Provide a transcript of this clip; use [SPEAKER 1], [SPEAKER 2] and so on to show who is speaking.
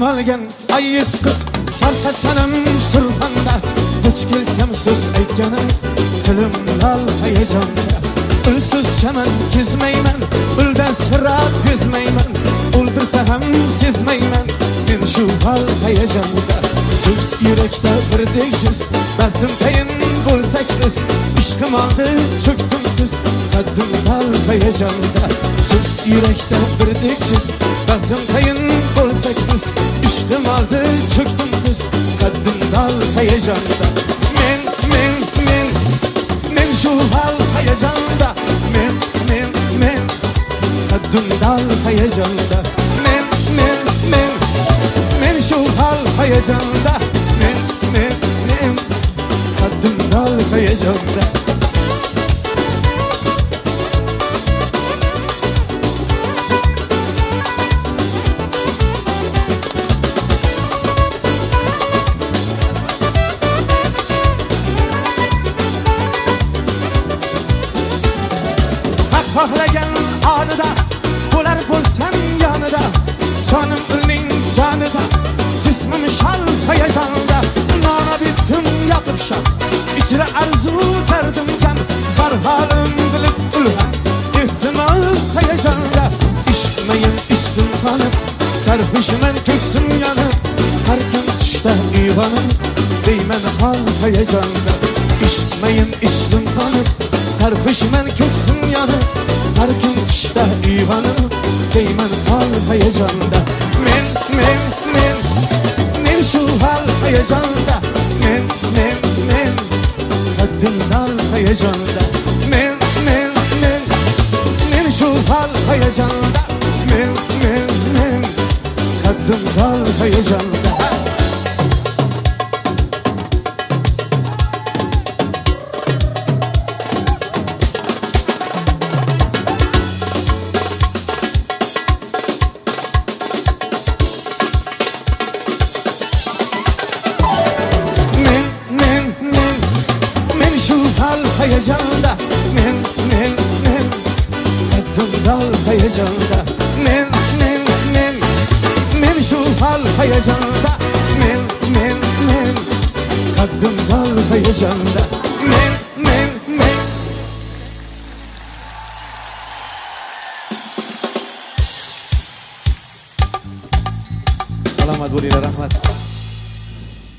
[SPEAKER 1] olgan ayiz qiz sartasanim surxonda duch kelsam so'z aytganim tilim lol hayajonda unsiz chaman kezmayman ulda sira bezmayman o'ldirsa ham sezmayman men shu hol hayajonda juft yurakda birdek jiz baxtim tayin bo'lsak biz ishqim oldi cho'kdim tiz qaddim lol hayajonda juft yurakda birdek jiz baxtim tayin bo'lsak biz ishqim oldi cho'kdim tiz qaddim lol hayajonda men shu hol hayajonda men qaddim lol hayajonda men shu hol hayajonda men qaddim lol hayajonda xohlagan onida bo'lar bo'lsam yonida jonim uning jonida jismim shol hayajonda nona bitim yoqib sham ichra arzu dardim jam zar holim bilib ulg'am ehtimol hayajonda ishmayin ichdim qonib sarxushman ko'ksim yonib har kun tushda uyg'onib deyman hol hayajonda ishmayin ichdim qonib sarxushman ko'ksim yonib har kun tushda uyg'onib deyman hol hayajonda men shu hol hayajonda men qaddim lol hayajonda men shu hol hayajonda men qaddim lol hayajonda hayajonda men qaddim lol hayajonda men shu hol hayajonda men qaddim lol hayajonda